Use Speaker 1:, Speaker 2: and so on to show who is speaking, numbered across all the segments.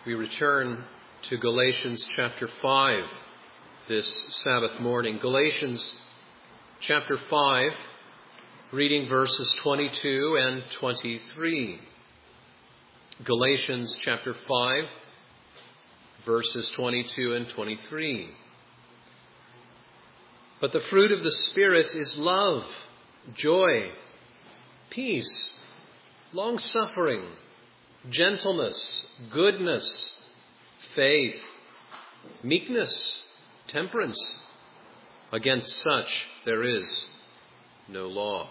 Speaker 1: We return to Galatians chapter 5 this Sabbath morning. Galatians chapter 5, reading verses 22 and 23. Galatians chapter 5, verses 22 and 23. But the fruit of the Spirit is love, joy, peace, long-suffering, gentleness, goodness, faith, meekness, temperance. Against such there is no law.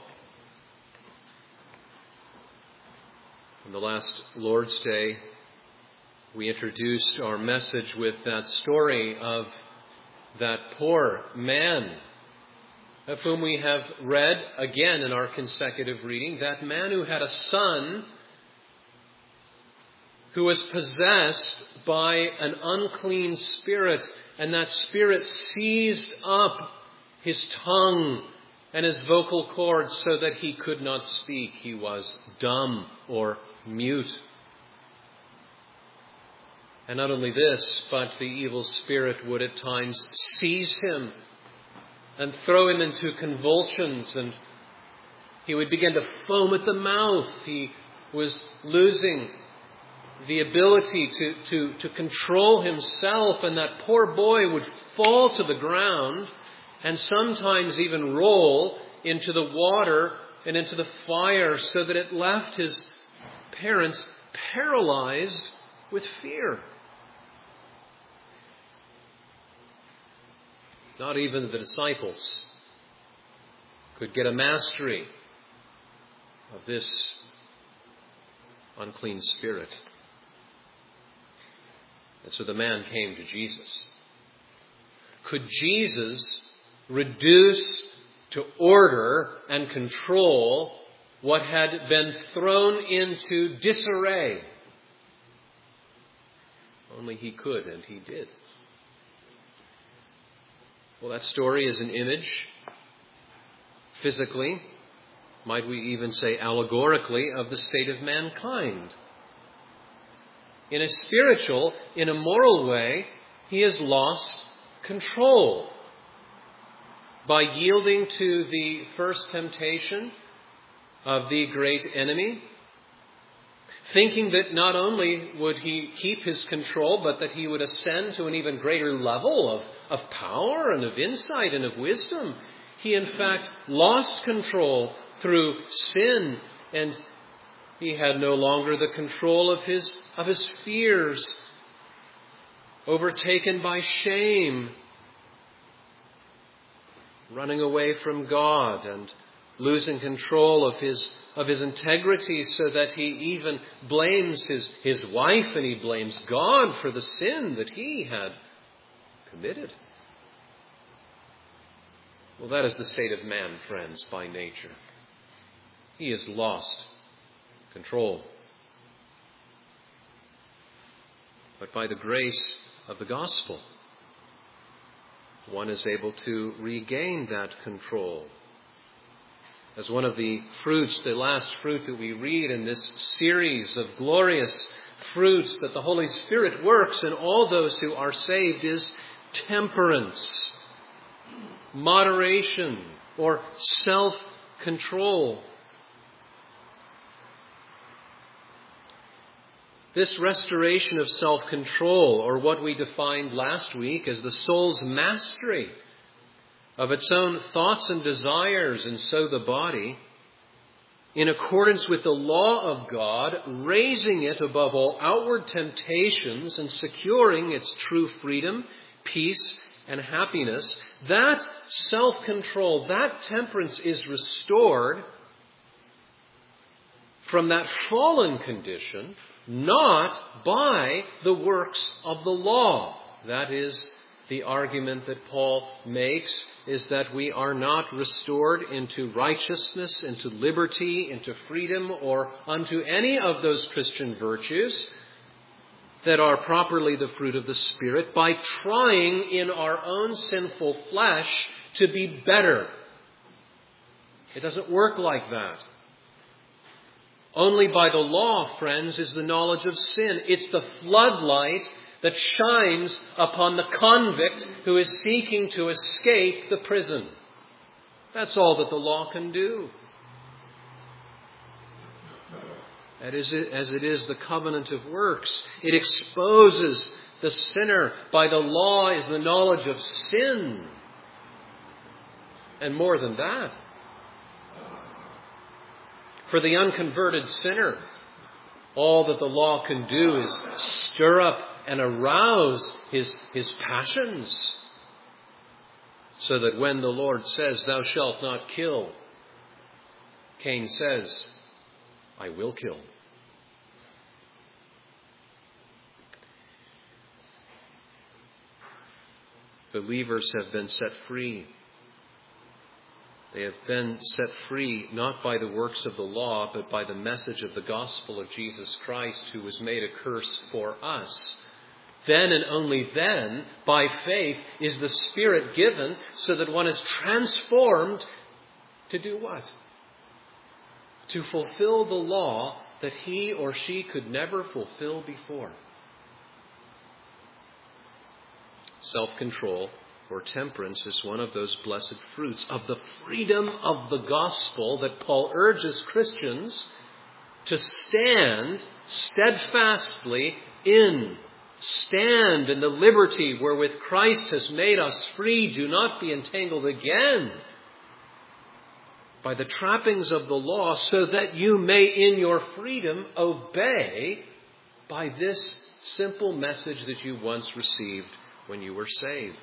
Speaker 1: On the last Lord's Day, we introduced our message with that story of that poor man of whom we have read again in our consecutive reading, that man who had a son who was possessed by an unclean spirit, and that spirit seized up his tongue and his vocal cords so that he could not speak. He was dumb or mute. And not only this, but the evil spirit would at times seize him and throw him into convulsions, and he would begin to foam at the mouth. He was losing the ability to control himself, and that poor boy would fall to the ground and sometimes even roll into the water and into the fire, so that it left his parents paralyzed with fear. Not even the disciples could get a mastery of this unclean spirit. And so the man came to Jesus. Could Jesus reduce to order and control what had been thrown into disarray? Only he could, and he did. Well, that story is an image, physically, might we even say allegorically, of the state of mankind. In a spiritual, in a moral way, he has lost control by yielding to the first temptation of the great enemy, thinking that not only would he keep his control, but that he would ascend to an even greater level of power and of insight and of wisdom. He, in fact, lost control through sin, and he had no longer the control of his fears, overtaken by shame, running away from God and losing control of his integrity, so that he even blames his wife and he blames God for the sin that he had committed. Well, that is the state of man, friends, by nature. He has lost control. But by the grace of the gospel, one is able to regain that control. As one of the fruits, the last fruit that we read in this series of glorious fruits that the Holy Spirit works in all those who are saved, is temperance, moderation, or self-control. This restoration of self-control, or what we defined last week as the soul's mastery of its own thoughts and desires, and so the body, in accordance with the law of God, raising it above all outward temptations and securing its true freedom, peace, and happiness, that self-control, that temperance is restored from that fallen condition, not by the works of the law. That is the argument that Paul makes, is that we are not restored into righteousness, into liberty, into freedom, or unto any of those Christian virtues that are properly the fruit of the Spirit by trying in our own sinful flesh to be better. It doesn't work like that. Only by the law, friends, is the knowledge of sin. It's the floodlight that shines upon the convict who is seeking to escape the prison. That's all that the law can do. As it is the covenant of works. It exposes the sinner. By the law is the knowledge of sin. And more than that, for the unconverted sinner, all that the law can do is stir up and arouse his passions, so that when the Lord says, "Thou shalt not kill," Cain says, "I will kill." Believers have been set free. They have been set free not by the works of the law, but by the message of the gospel of Jesus Christ, who was made a curse for us. Then and only then, by faith, is the Spirit given so that one is transformed to do what? To fulfill the law that he or she could never fulfill before. Self-control or temperance is one of those blessed fruits of the freedom of the gospel that Paul urges Christians to stand steadfastly in. Stand in the liberty wherewith Christ has made us free. Do not be entangled again by the trappings of the law, so that you may in your freedom obey by this simple message that you once received when you were saved.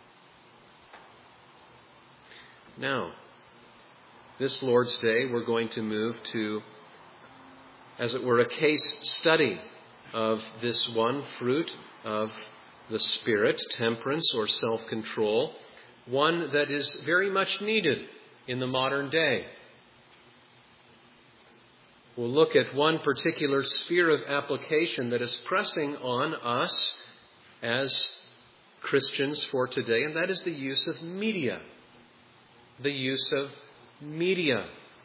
Speaker 1: Now, this Lord's Day, we're going to move to, as it were, a case study of this one fruit of the Spirit, temperance or self-control, one that is very much needed in the modern day. We'll look at one particular sphere of application that is pressing on us as Christians for today, and that is the use of media. The use of media.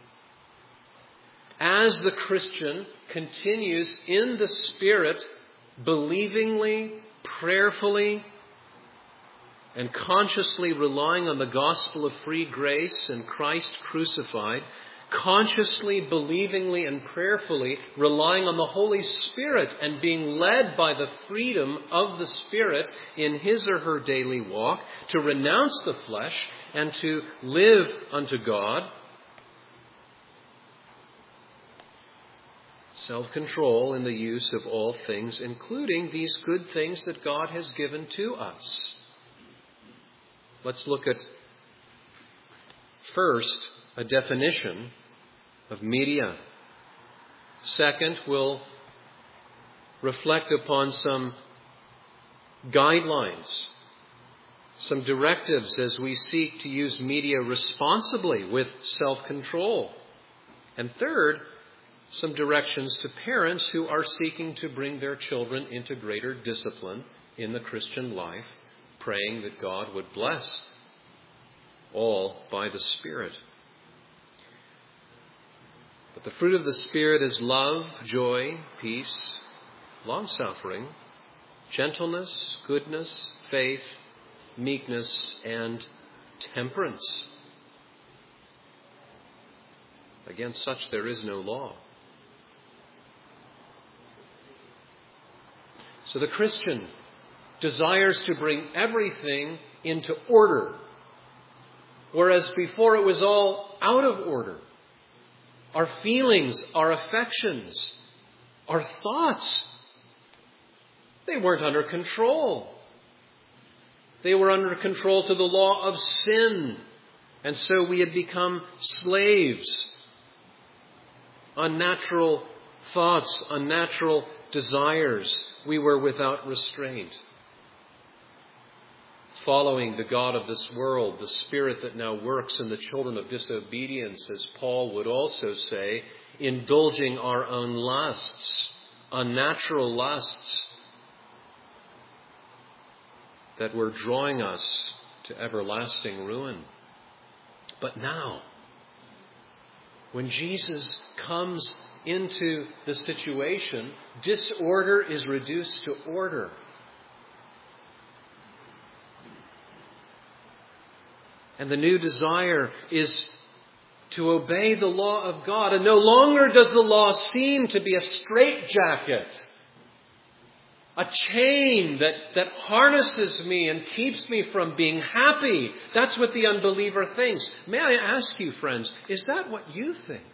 Speaker 1: As the Christian continues in the Spirit, believingly, prayerfully, and consciously relying on the gospel of free grace and Christ crucified, consciously, believingly, and prayerfully relying on the Holy Spirit and being led by the freedom of the Spirit in his or her daily walk to renounce the flesh and to live unto God. Self-control in the use of all things, including these good things that God has given to us. Let's look at first a definition of media. Second, we'll reflect upon some guidelines, some directives as we seek to use media responsibly with self-control. And third, some directions to parents who are seeking to bring their children into greater discipline in the Christian life, praying that God would bless all by the Spirit. But the fruit of the Spirit is love, joy, peace, long-suffering, gentleness, goodness, faith, meekness, and temperance. Against such there is no law. So the Christian desires to bring everything into order, whereas before it was all out of order. Our feelings, our affections, our thoughts, they weren't under control. They were under control to the law of sin. And so we had become slaves. Unnatural thoughts, unnatural desires. We were without restraint. Following the god of this world, the spirit that now works in the children of disobedience, as Paul would also say, indulging our own lusts, unnatural lusts that were drawing us to everlasting ruin. But now, when Jesus comes into the situation, disorder is reduced to order. And the new desire is to obey the law of God. And no longer does the law seem to be a straitjacket, a chain that harnesses me and keeps me from being happy. That's what the unbeliever thinks. May I ask you, friends, is that what you think?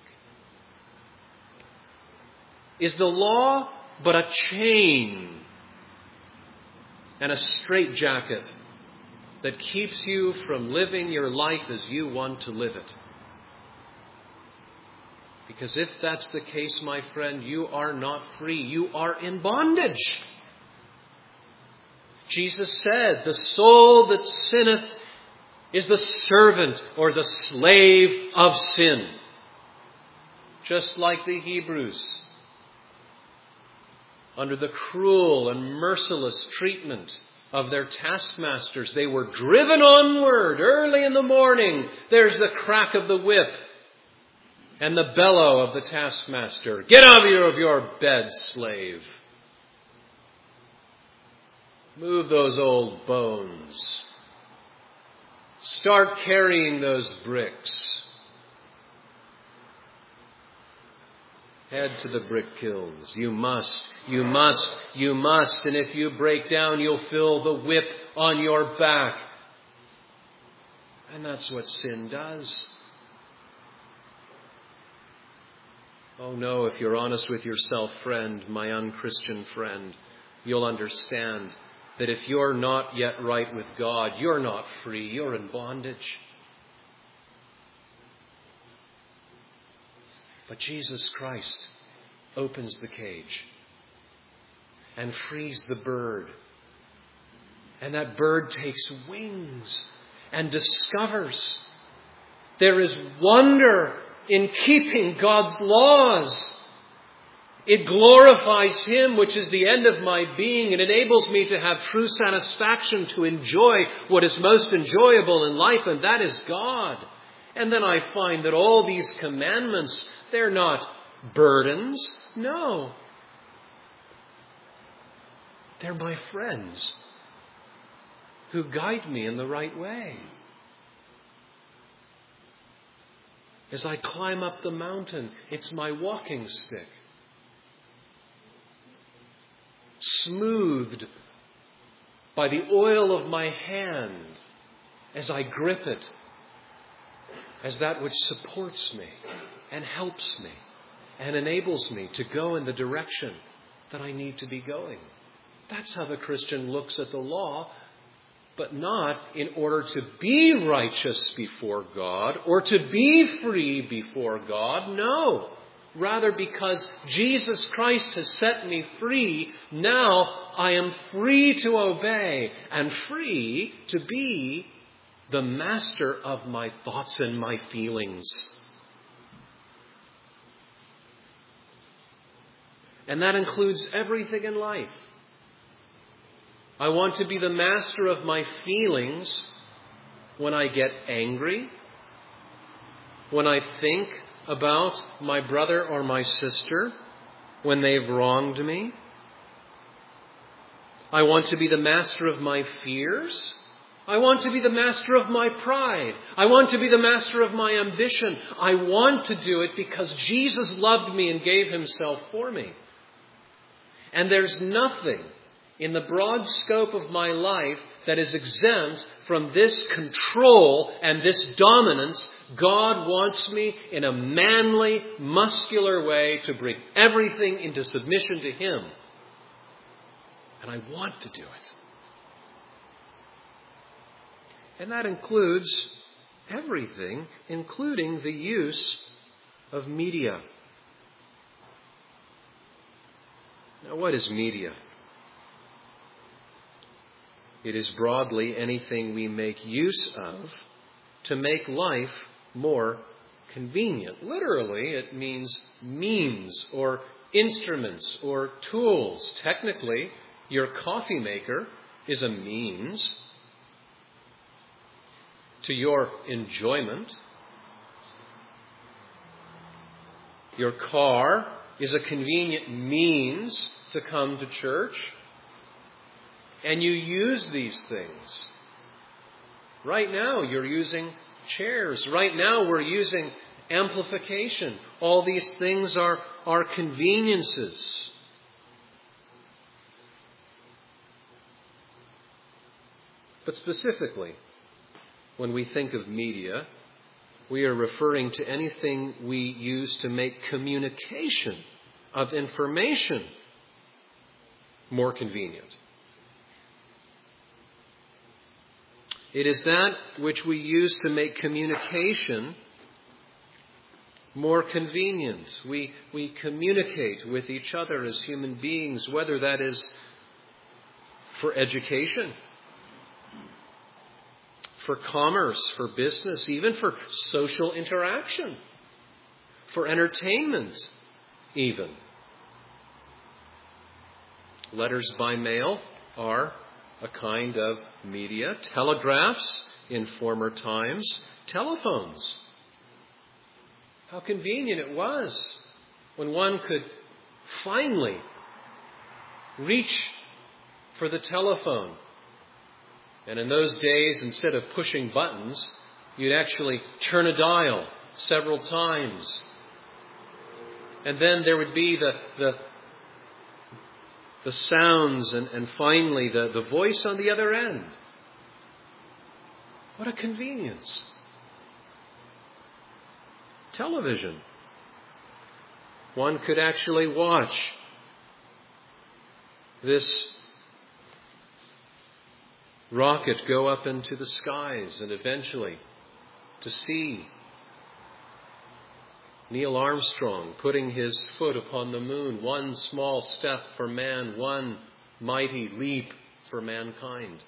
Speaker 1: Is the law but a chain and a straitjacket that keeps you from living your life as you want to live it? Because if that's the case, my friend, you are not free. You are in bondage. Jesus said, the soul that sinneth is the servant or the slave of sin. Just like the Hebrews, under the cruel and merciless treatment of their taskmasters, they were driven onward early in the morning. There's the crack of the whip and the bellow of the taskmaster. Get out of your bed, slave. Move those old bones. Start carrying those bricks. Head to the brick kilns. You must. And if you break down, you'll feel the whip on your back. And that's what sin does. Oh no, if you're honest with yourself, friend, my unchristian friend, you'll understand that if you're not yet right with God, you're not free. You're in bondage. But Jesus Christ opens the cage and frees the bird. And that bird takes wings and discovers there is wonder in keeping God's laws. It glorifies Him, which is the end of my being. It enables me to have true satisfaction, to enjoy what is most enjoyable in life, and that is God. And then I find that all these commandments, they're not burdens. No. They're my friends who guide me in the right way. As I climb up the mountain, it's my walking stick, smoothed by the oil of my hand as I grip it, as that which supports me and helps me and enables me to go in the direction that I need to be going. That's how the Christian looks at the law, but not in order to be righteous before God or to be free before God. No. Rather, because Jesus Christ has set me free, now I am free to obey and free to be the master of my thoughts and my feelings. And that includes everything in life. I want to be the master of my feelings when I get angry, when I think about my brother or my sister, when they've wronged me. I want to be the master of my fears. I want to be the master of my pride. I want to be the master of my ambition. I want to do it because Jesus loved me and gave Himself for me. And there's nothing in the broad scope of my life that is exempt from this control and this dominance. God wants me in a manly, muscular way to bring everything into submission to Him. And I want to do it. And that includes everything, including the use of media. Now, what is media? It is broadly anything we make use of to make life more convenient. Literally, it means means or instruments or tools. Technically, your coffee maker is a means to your enjoyment. Your car is a convenient means to come to church. And you use these things. Right now you're using chairs. Right now we're using amplification. All these things are conveniences. But specifically, when we think of media, we are referring to anything we use to make communication of information more convenient. It is that which we use to make communication more convenient. We communicate with each other as human beings, whether that is for education, for commerce, for business, even for social interaction, for entertainment even. Letters by mail are a kind of media. Telegraphs in former times. Telephones. How convenient it was when one could finally reach for the telephone. And in those days, instead of pushing buttons, you'd actually turn a dial several times. And then there would be the sounds and finally the voice on the other end. What a convenience. Television. One could actually watch this rocket go up into the skies and eventually to see Neil Armstrong putting his foot upon the moon. One small step for man, one mighty leap for mankind.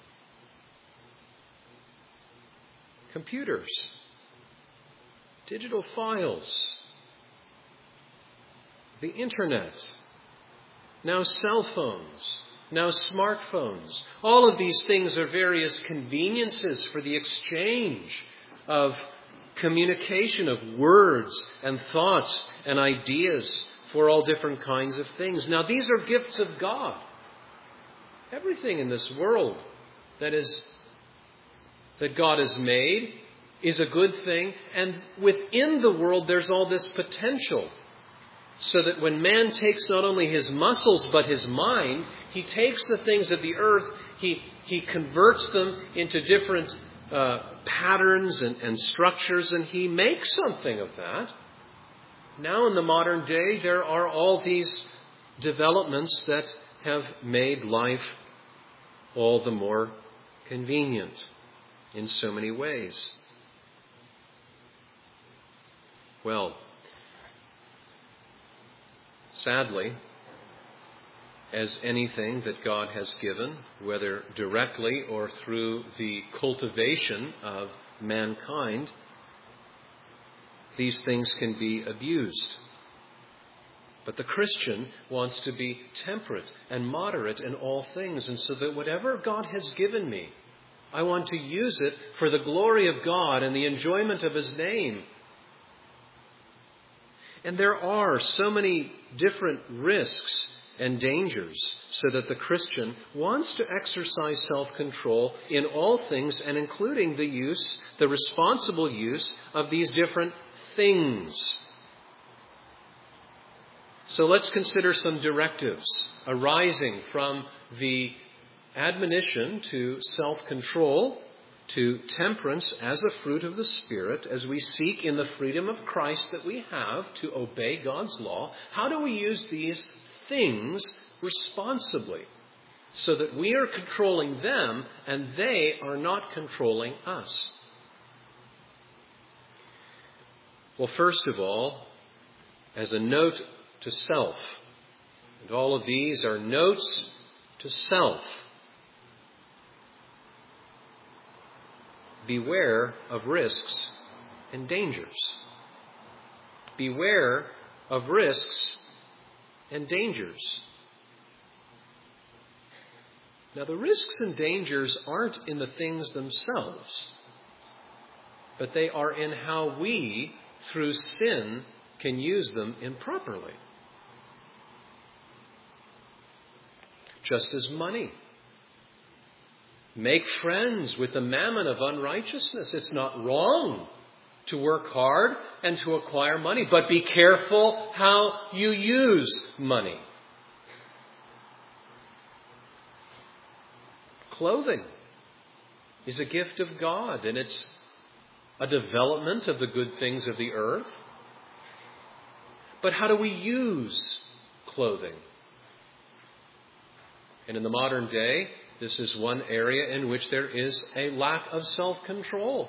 Speaker 1: Computers, digital files, the internet, now cell phones, now smartphones. All of these things are various conveniences for the exchange of communication of words and thoughts and ideas for all different kinds of things. Now, these are gifts of God. Everything in this world that God has made is a good thing. And within the world, there's all this potential. So that when man takes not only his muscles but his mind, he takes the things of the earth, he converts them into different patterns and structures, and he makes something of that. Now in the modern day, there are all these developments that have made life all the more convenient in so many ways. Well, sadly, as anything that God has given, whether directly or through the cultivation of mankind, these things can be abused. But the Christian wants to be temperate and moderate in all things, and so that whatever God has given me, I want to use it for the glory of God and the enjoyment of His name. And there are so many different risks and dangers, so that the Christian wants to exercise self-control in all things, and including the responsible use of these different things. So let's consider some directives arising from the admonition to self-control, to temperance as a fruit of the Spirit, as we seek in the freedom of Christ that we have to obey God's law. How do we use these things responsibly so that we are controlling them and they are not controlling us? Well, first of all, as a note to self, and all of these are notes to self, beware of risks and dangers. Beware of risks and dangers. Now, the risks and dangers aren't in the things themselves, but they are in how we, through sin, can use them improperly. just as money. Make friends with the mammon of unrighteousness. It's not wrong to work hard and to acquire money, but be careful how you use money. Clothing is a gift of God, and it's a development of the good things of the earth. But how do we use clothing? And in the modern day, this is one area in which there is a lack of self-control.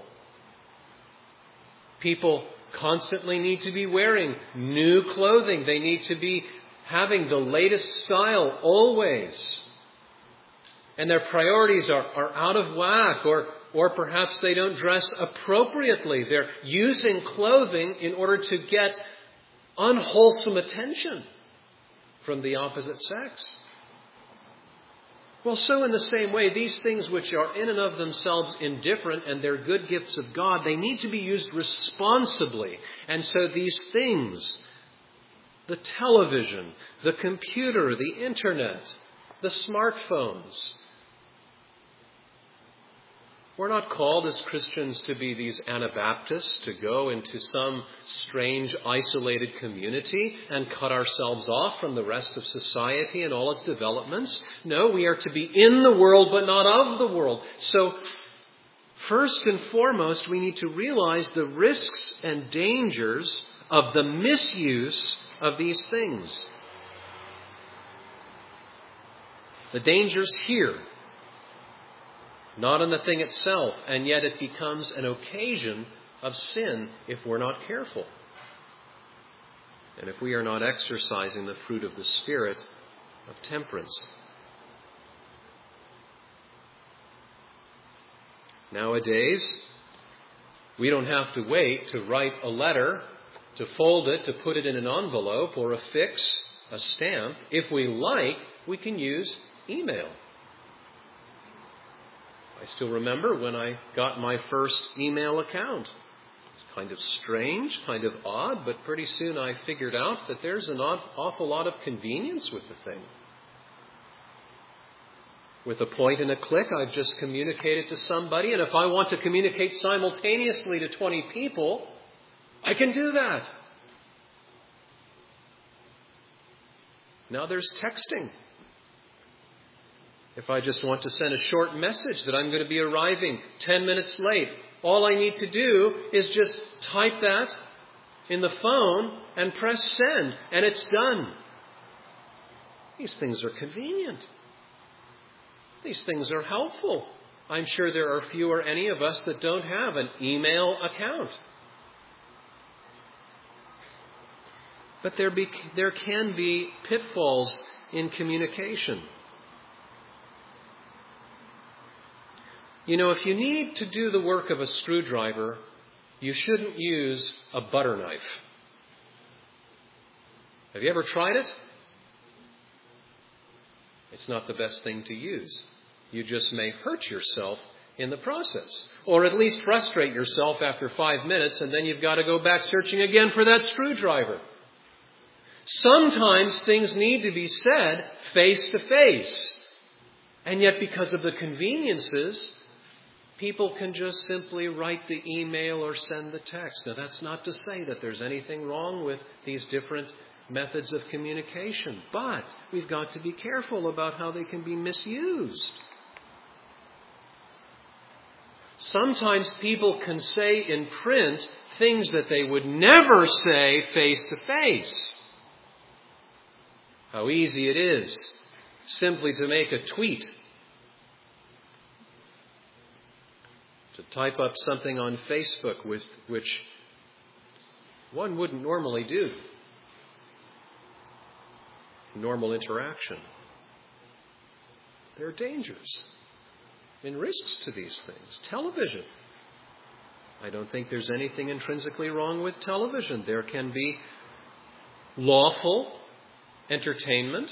Speaker 1: People constantly need to be wearing new clothing. They need to be having the latest style always. And their priorities are out of whack, or perhaps they don't dress appropriately. They're using clothing in order to get unwholesome attention from the opposite sex. Well, so in the same way, these things which are in and of themselves indifferent and they're good gifts of God, they need to be used responsibly. And so these things, the television, the computer, the internet, the smartphones, we're not called as Christians to be these Anabaptists, to go into some strange isolated community and cut ourselves off from the rest of society and all its developments. No, we are to be in the world but not of the world. So first and foremost, we need to realize the risks and dangers of the misuse of these things. The danger's here. Not in the thing itself, and yet it becomes an occasion of sin if we're not careful. And if we are not exercising the fruit of the Spirit of temperance. Nowadays, we don't have to wait to write a letter, to fold it, to put it in an envelope, or affix a stamp. If we like, we can use email. I still remember when I got my first email account. It's kind of strange, kind of odd, but pretty soon I figured out that there's an awful lot of convenience with the thing. With a point and a click, I've just communicated to somebody, and if I want to communicate simultaneously to 20 people, I can do that. Now there's texting. If I just want to send a short message that I'm going to be arriving 10 minutes late, all I need to do is just type that in the phone and press send, and it's done. These things are convenient. These things are helpful. I'm sure there are few or any of us that don't have an email account. But there can be pitfalls in communication. You know, if you need to do the work of a screwdriver, you shouldn't use a butter knife. Have you ever tried it? It's not the best thing to use. You just may hurt yourself in the process, or at least frustrate yourself after 5 minutes, and then you've got to go back searching again for that screwdriver. Sometimes things need to be said face to face, and yet because of the conveniences, people can just simply write the email or send the text. Now, that's not to say that there's anything wrong with these different methods of communication, but we've got to be careful about how they can be misused. Sometimes people can say in print things that they would never say face to face. How easy it is simply to make a tweet, to type up something on Facebook which one wouldn't normally do. Normal interaction. There are dangers and risks to these things. Television. I don't think there's anything intrinsically wrong with television. There can be lawful entertainment.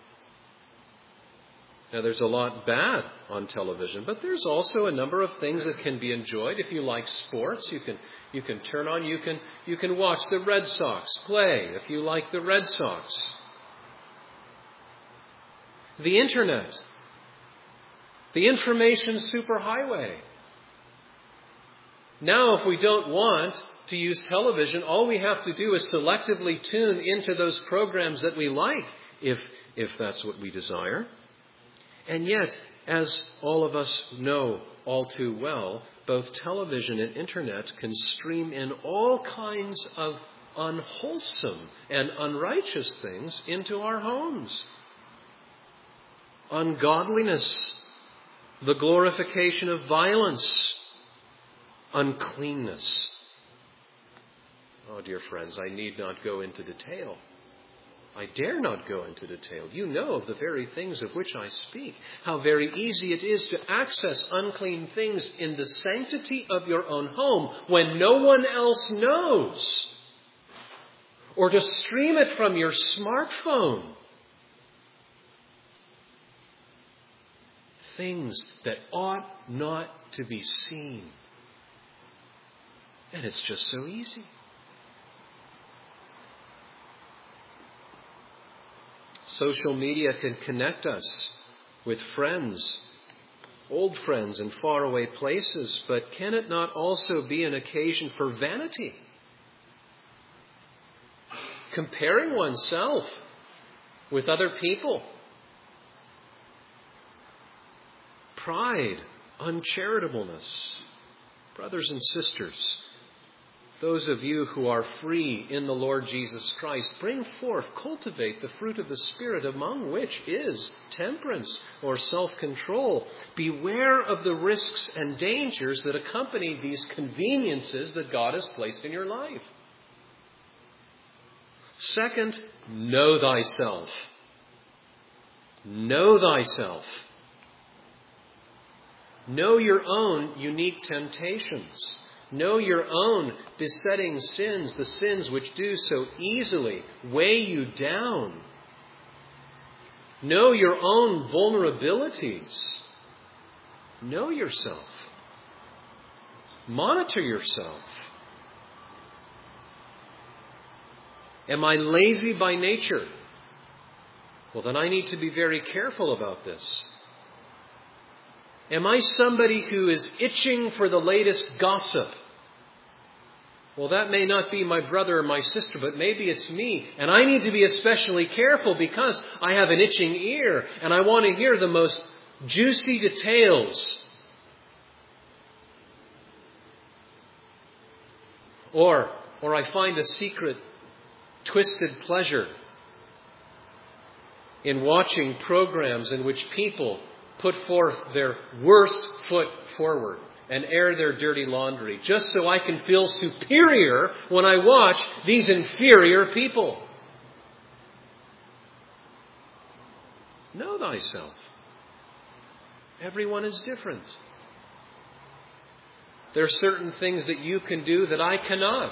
Speaker 1: Now, there's a lot bad on television, but there's also a number of things that can be enjoyed. If you like sports, you can turn on, you can watch the Red Sox play if you like the Red Sox. the internet, the information superhighway. Now, if we don't want to use television, all we have to do is selectively tune into those programs that we like, if that's what we desire. And yet, as all of us know all too well, both television and internet can stream in all kinds of unwholesome and unrighteous things into our homes. Ungodliness, the glorification of violence, uncleanness. Oh, dear friends, I need not go into detail. I dare not go into detail. You know of the very things of which I speak. How very easy it is to access unclean things in the sanctity of your own home when no one else knows. Or to stream it from your smartphone. Things that ought not to be seen. And it's just so easy. Social media can connect us with friends, old friends in faraway places, but can it not also be an occasion for vanity? Comparing oneself with other people. Pride, uncharitableness. Brothers and sisters, those of you who are free in the Lord Jesus Christ, bring forth, cultivate the fruit of the Spirit, among which is temperance or self-control. Beware of the risks and dangers that accompany these conveniences that God has placed in your life. Second, know thyself. Know thyself. Know your own unique temptations. Know your own besetting sins, the sins which do so easily weigh you down. Know your own vulnerabilities. Know yourself. Monitor yourself. Am I lazy by nature? Well, then I need to be very careful about this. Am I somebody who is itching for the latest gossip? Well, that may not be my brother or my sister, but maybe it's me. And I need to be especially careful because I have an itching ear and I want to hear the most juicy details. Or I find a secret, twisted pleasure in watching programs in which people put forth their worst foot forward and air their dirty laundry, just so I can feel superior when I watch these inferior people. Know thyself. Everyone is different. There are certain things that you can do that I cannot.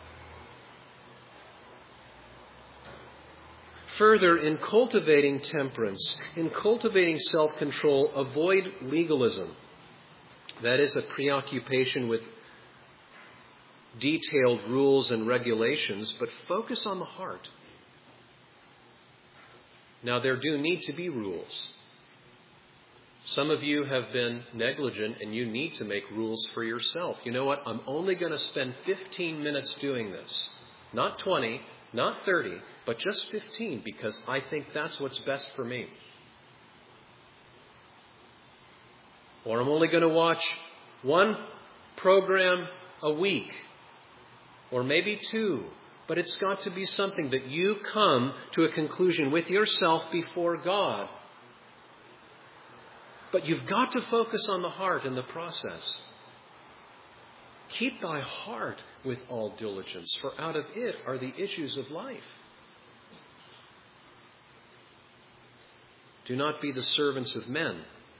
Speaker 1: Further, in cultivating temperance, in cultivating self-control, avoid legalism. That is a preoccupation with detailed rules and regulations, but focus on the heart. Now, there do need to be rules. Some of you have been negligent and you need to make rules for yourself. You know what? I'm only going to spend 15 minutes doing this. Not 20, not 30, but just 15 because I think that's what's best for me. Or I'm only going to watch one program a week. Or maybe two. But it's got to be something that you come to a conclusion with yourself before God. But you've got to focus on the heart in the process. Keep thy heart with all diligence, for out of it are the issues of life. Do not be the servants of men.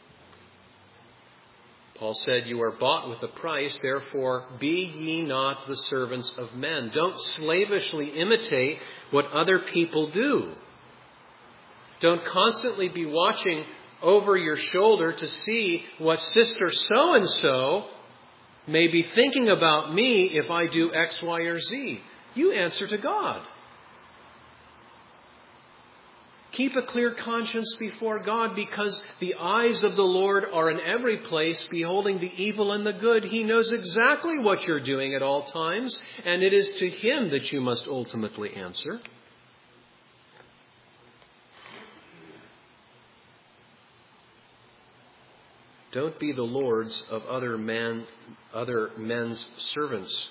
Speaker 1: Paul said, you are bought with a price, therefore be ye not the servants of men. Don't slavishly imitate what other people do. Don't constantly be watching over your shoulder to see what sister so-and-so may be thinking about me if I do X, Y, or Z. You answer to God. Keep a clear conscience before God, because the eyes of the Lord are in every place, beholding the evil and the good. He knows exactly what you're doing at all times, and it is to Him that you must ultimately answer. Don't be the lords of other men's servants.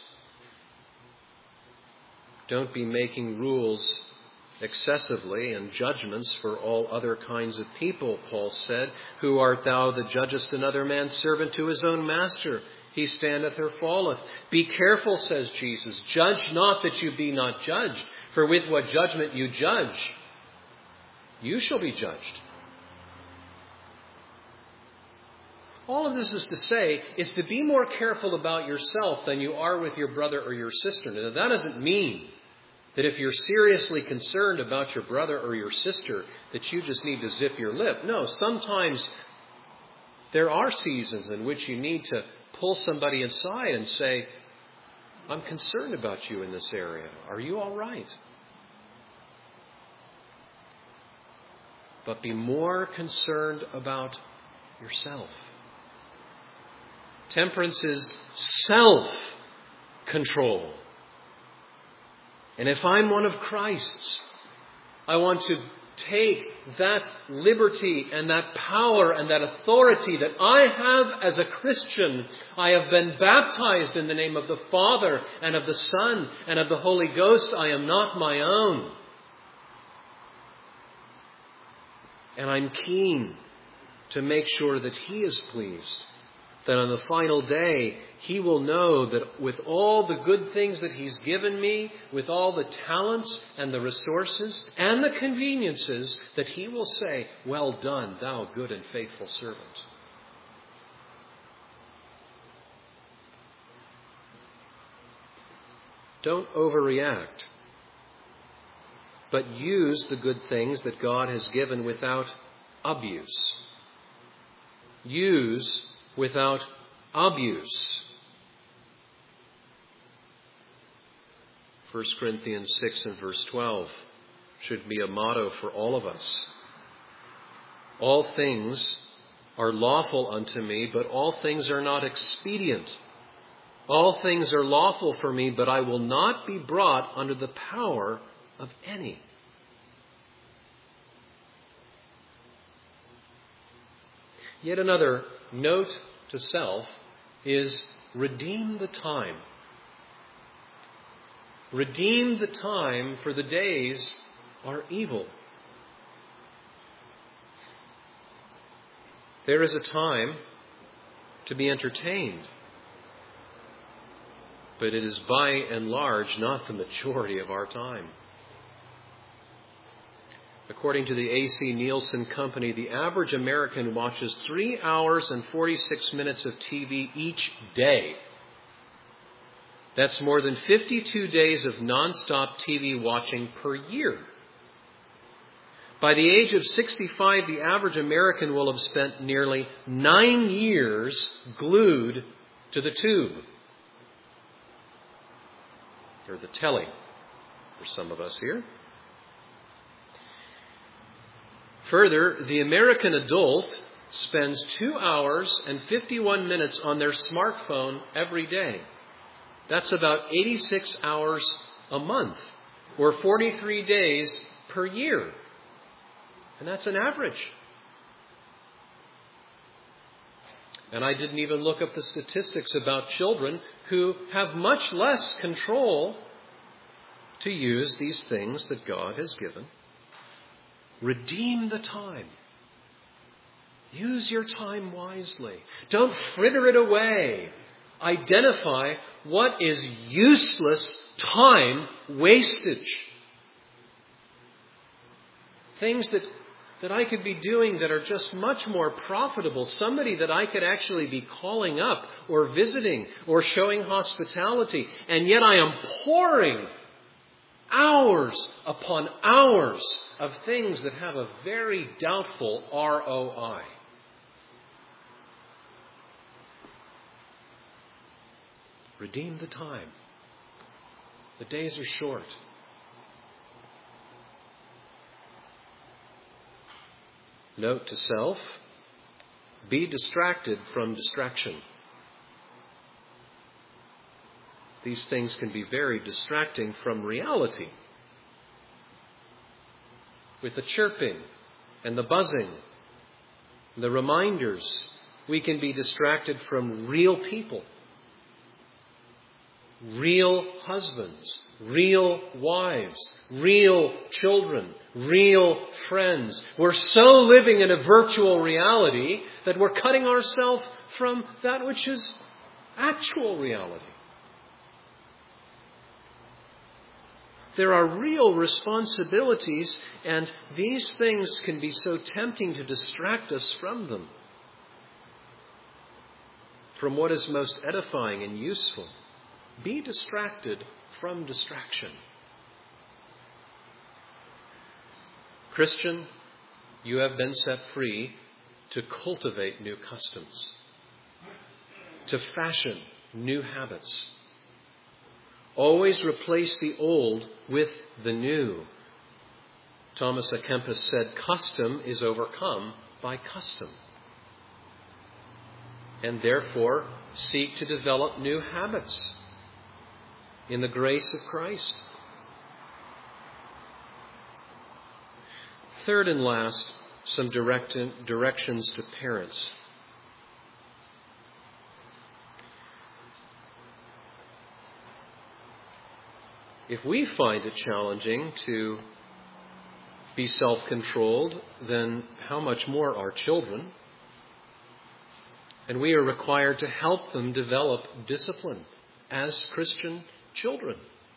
Speaker 1: Don't be making rules excessively and judgments for all other kinds of people, Paul said. Who art thou that judgest another man's servant to his own master? He standeth or falleth. Be careful, says Jesus. Judge not that you be not judged. For with what judgment you judge, you shall be judged. All of this is to say, is to be more careful about yourself than you are with your brother or your sister. Now, that doesn't mean that if you're seriously concerned about your brother or your sister, that you just need to zip your lip. No, sometimes there are seasons in which you need to pull somebody aside and say, I'm concerned about you in this area. Are you all right? But be more concerned about yourself. Temperance is self-control. And if I'm one of Christ's, I want to take that liberty and that power and that authority that I have as a Christian. I have been baptized in the name of the Father and of the Son and of the Holy Ghost. I am not my own. And I'm keen to make sure that He is pleased. That on the final day, He will know that with all the good things that He's given me, with all the talents and the resources and the conveniences, that He will say, well done, thou good and faithful servant. Don't overreact, but use the good things that God has given without abuse. Use without abuse. 1 Corinthians 6 and verse 12 should be a motto for all of us. All things are lawful unto me, but all things are not expedient. All things are lawful for me, but I will not be brought under the power of any. Yet another note to self is redeem the time. Redeem the time, for the days are evil. There is a time to be entertained, but it is by and large not the majority of our time. According to the A.C. Nielsen Company, the average American watches 3 hours and 46 minutes of TV each day. That's more than 52 days of nonstop TV watching per year. By the age of 65, the average American will have spent nearly 9 years glued to the tube. Or the telly, for some of us here. Further, the American adult spends 2 hours and 51 minutes on their smartphone every day. That's about 86 hours a month, or 43 days per year. And that's an average. And I didn't even look up the statistics about children who have much less control to use these things that God has given. Redeem the time. Use your time wisely. Don't fritter it away. Identify what is useless time wastage. Things that I could be doing that are just much more profitable. Somebody that I could actually be calling up or visiting or showing hospitality. And yet I am pouring hours upon hours of things that have a very doubtful ROI. Redeem the time. The days are short. Note to self, be distracted from distraction. These things can be very distracting from reality. With the chirping and the buzzing, the reminders, we can be distracted from real people. Real husbands, real wives, real children, real friends. We're so living in a virtual reality that we're cutting ourselves from that which is actual reality. There are real responsibilities, and these things can be so tempting to distract us from them, from what is most edifying and useful. Be distracted from distraction. Christian, you have been set free to cultivate new customs, to fashion new habits. Always replace the old with the new. Thomas à Kempis said, custom is overcome by custom. And therefore, seek to develop new habits in the grace of Christ. Third and last, some directions to parents. If we find it challenging to be self-controlled, then how much more our children? And we are required to help them develop discipline as Christian children.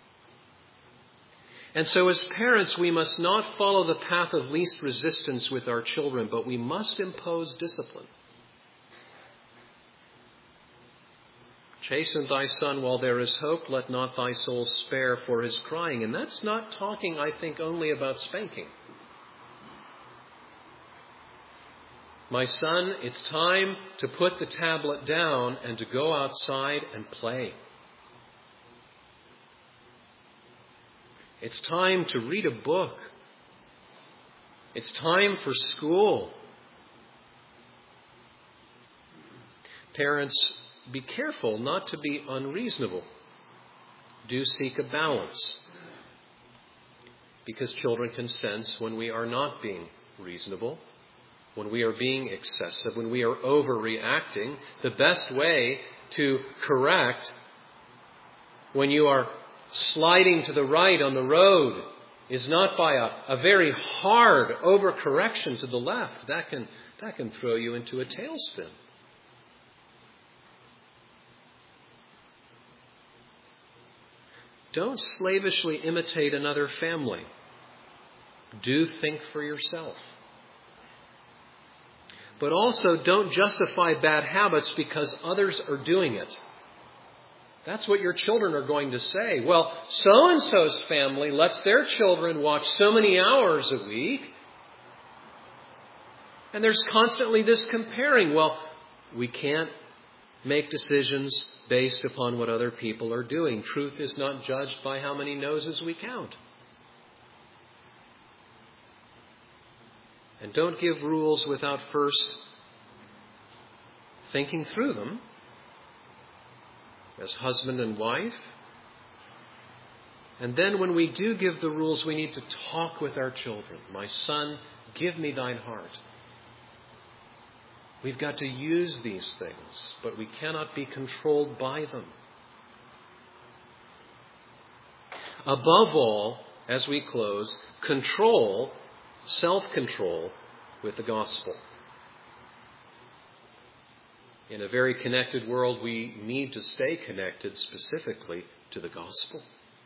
Speaker 1: And so as parents, we must not follow the path of least resistance with our children, but we must impose discipline. Chasten thy son while there is hope, let not thy soul spare for his crying. And that's not talking, I think, only about spanking. My son, it's time to put the tablet down and to go outside and play. It's time to read a book. It's time for school. Parents, be careful not to be unreasonable. Do seek a balance, because children can sense when we are not being reasonable, when we are being excessive, when we are overreacting. The best way to correct when you are sliding to the right on the road is not by a very hard overcorrection to the left. That can throw you into a tailspin. Don't slavishly imitate another family. Do think for yourself. But also don't justify bad habits because others are doing it. That's what your children are going to say. Well, so-and-so's family lets their children watch so many hours a week. And there's constantly this comparing. Well, we can't make decisions based upon what other people are doing. Truth is not judged by how many noses we count. And don't give rules without first thinking through them as husband and wife. And then when we do give the rules, we need to talk with our children. My son, give me thine heart. We've got to use these things, but we cannot be controlled by them. Above all, as we close, control, self-control with the gospel. In a very connected world, we need to stay connected specifically to the gospel.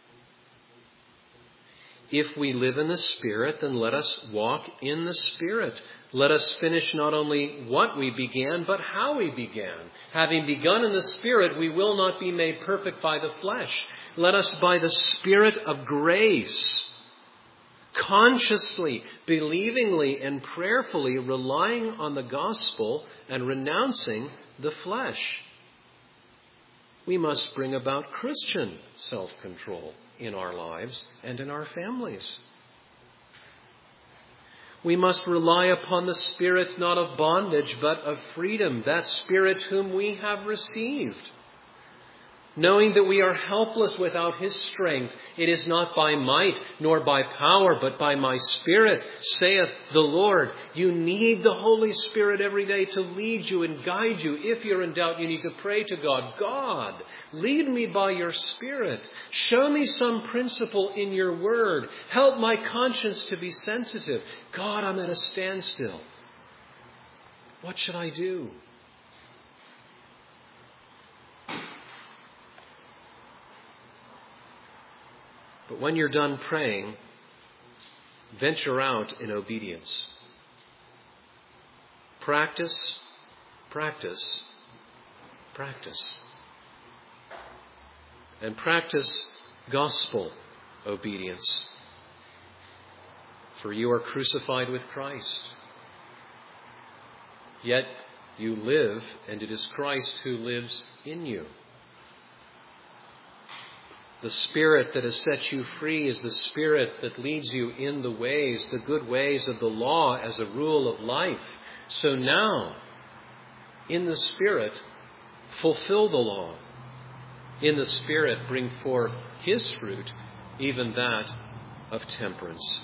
Speaker 1: If we live in the Spirit, then let us walk in the Spirit. Let us finish not only what we began, but how we began. Having begun in the Spirit, we will not be made perfect by the flesh. Let us, by the Spirit of grace, consciously, believingly, and prayerfully relying on the gospel and renouncing the flesh. We must bring about Christian self-control in our lives and in our families. We must rely upon the Spirit not of bondage, but of freedom, that Spirit whom we have received. Knowing that we are helpless without His strength, it is not by might nor by power, but by my Spirit, saith the Lord. You need the Holy Spirit every day to lead you and guide you. If you're in doubt, you need to pray to God. God, lead me by your Spirit. Show me some principle in your word. Help my conscience to be sensitive. God, I'm at a standstill. What should I do? But when you're done praying, venture out in obedience. Practice, practice, practice. And practice gospel obedience. For you are crucified with Christ. Yet you live, and it is Christ who lives in you. The Spirit that has set you free is the Spirit that leads you in the ways, the good ways of the law as a rule of life. So now, in the Spirit, fulfill the law. In the Spirit, bring forth His fruit, even that of temperance.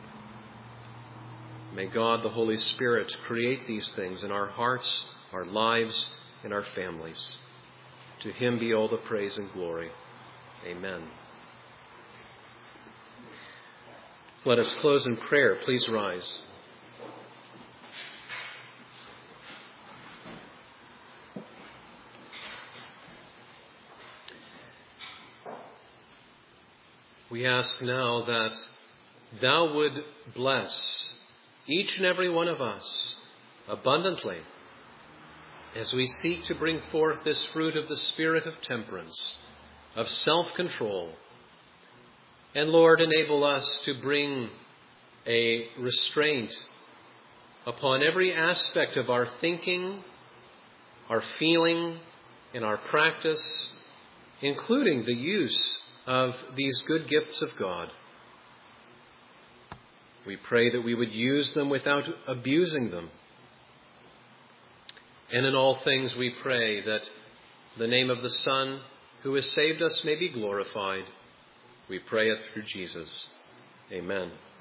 Speaker 1: May God, the Holy Spirit, create these things in our hearts, our lives, and our families. To Him be all the praise and glory. Amen. Let us close in prayer. Please rise. We ask now that Thou would bless each and every one of us abundantly as we seek to bring forth this fruit of the Spirit of temperance, of self-control. And Lord, enable us to bring a restraint upon every aspect of our thinking, our feeling, and our practice, including the use of these good gifts of God. We pray that we would use them without abusing them. And in all things we pray that the name of the Son, who has saved us, may be glorified. We pray it through Jesus. Amen.